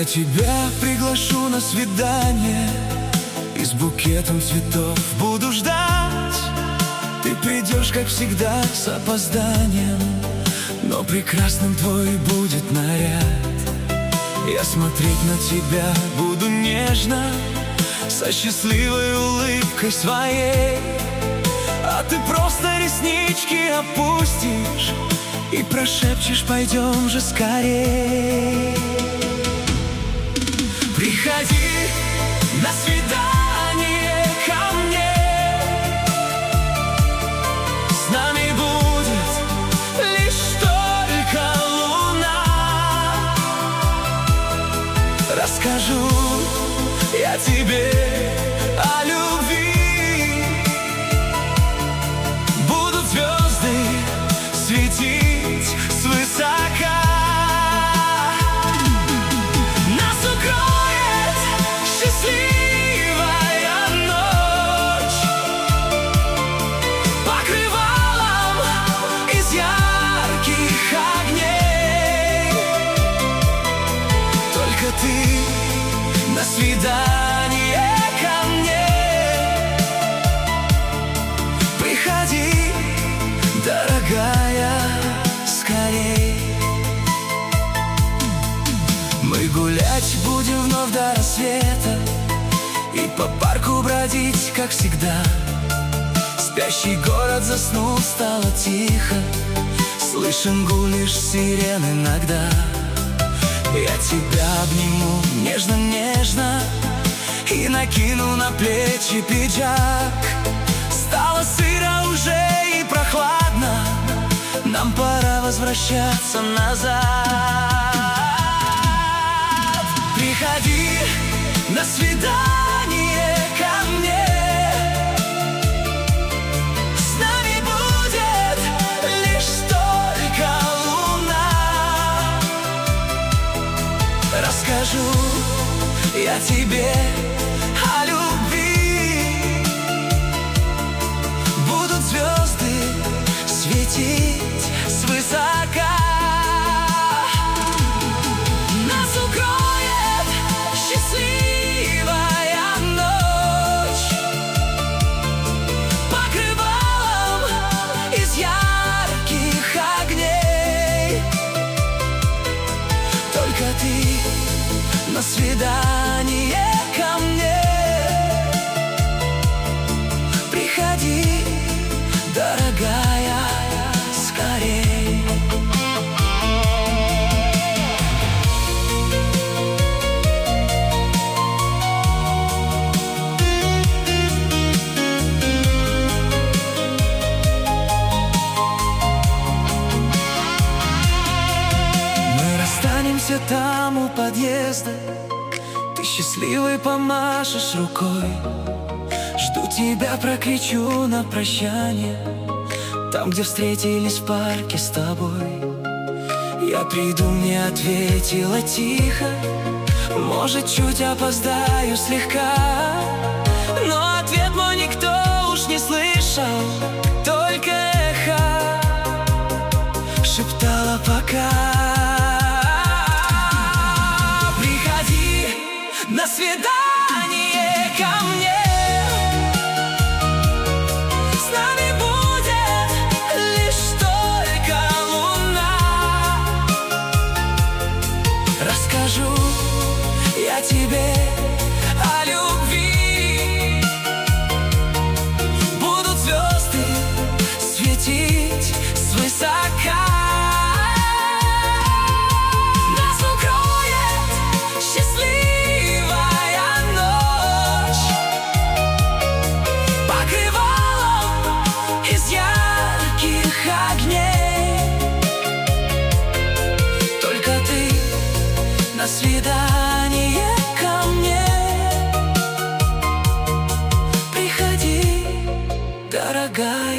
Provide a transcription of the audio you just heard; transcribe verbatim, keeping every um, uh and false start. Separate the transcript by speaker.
Speaker 1: Я тебя приглашу на свидание, и с букетом цветов буду ждать. Ты придешь, как всегда, с опозданием, но прекрасным твой будет наряд. Я смотреть на тебя буду нежно, со счастливой улыбкой своей, а ты просто реснички опустишь и прошепчешь: пойдем же скорей. Приходи на свидание ко мне, с нами будет лишь только луна. Расскажу я тебе о любви, будут звезды светить свысока. Нас укроет счастливая ночь покрывалом из ярких огней. Только ты на свидание ко мне приходи, дорогая, скорей. Мы гулять будем вновь до рассвета и по парку бродить, как всегда. Спящий город заснул, стало тихо, слышен гул лишь сирен иногда. Я тебя обниму нежно-нежно и накину на плечи пиджак. Стало сыро уже и прохладно, нам пора возвращаться назад. Приходи на свидание ко мне, с нами будет лишь только луна. Расскажу я тебе о любви, будут звезды светить свысока. Нас укроет счастливая ночь покрывалом из ярких огней. Только ты на свидание ко мне приходи, дорогая, скорей. Мы расстанемся там у подъезда, ты счастливой помашешь рукой. Жду тебя, прокричу на прощание, там, где встретились в парке с тобой. Я приду, мне ответила тихо, может, чуть опоздаю слегка, но ответ мой никто уж не слышал, только эхо шептало пока. Приходи на свидание ко мне, расскажу я тебе о любви, будут звезды светить свысока. Нас укроет счастливая ночь покрывалом из ярких огней. Только ты на свидание ко мне приходи, дорогая.